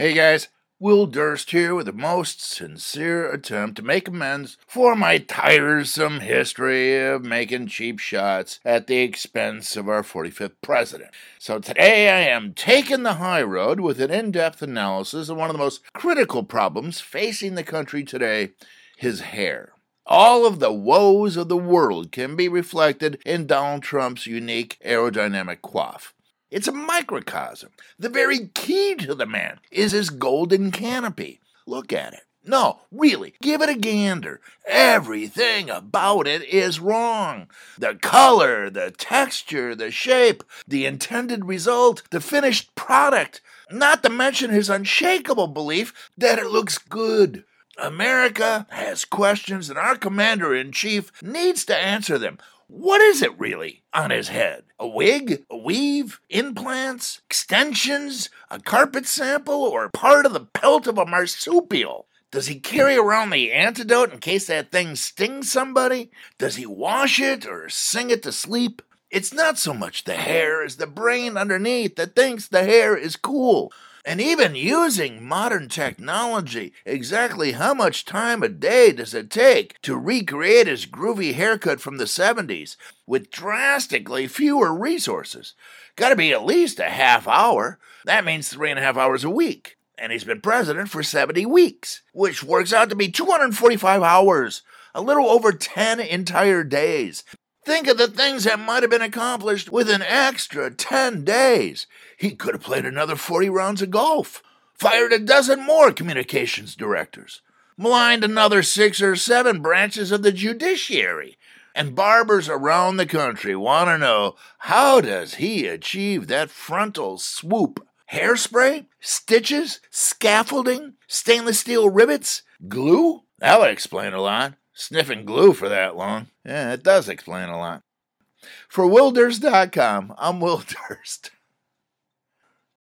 Hey guys, Will Durst here with the most sincere attempt to make amends for my tiresome history of making cheap shots at the expense of our 45th president. So today I am taking the high road with an in-depth analysis of one of the most critical problems facing the country today, his hair. All of the woes of the world can be reflected in Donald Trump's unique aerodynamic coif. It's a microcosm. The very key to the man is his golden canopy. Look at it. No, really, give it a gander. Everything about it is wrong. The color, the texture, the shape, the intended result, the finished product, not to mention his unshakable belief that it looks good. America has questions, and our commander-in-chief needs to answer them. What is it really on his head? A wig? A weave? Implants? Extensions? A carpet sample? Or part of the pelt of a marsupial? Does he carry around the antidote in case that thing stings somebody? Does he wash it or sing it to sleep? It's not so much the hair as the brain underneath that thinks the hair is cool. And even using modern technology, exactly how much time a day does it take to recreate his groovy haircut from the 70s with drastically fewer resources? Gotta be at least a half hour. That means 3.5 hours a week. And he's been president for 70 weeks, which works out to be 245 hours, a little over 10 entire days. Think of the things that might have been accomplished with an extra 10 days. He could have played another 40 rounds of golf, fired a dozen more communications directors, maligned another 6 or 7 branches of the judiciary. And barbers around the country want to know, how does he achieve that frontal swoop? Hairspray? Stitches? Scaffolding? Stainless steel rivets? Glue? That would explain a lot. Sniffing glue for that long. Yeah, it does explain a lot. For WillDurst.com, I'm Will Durst.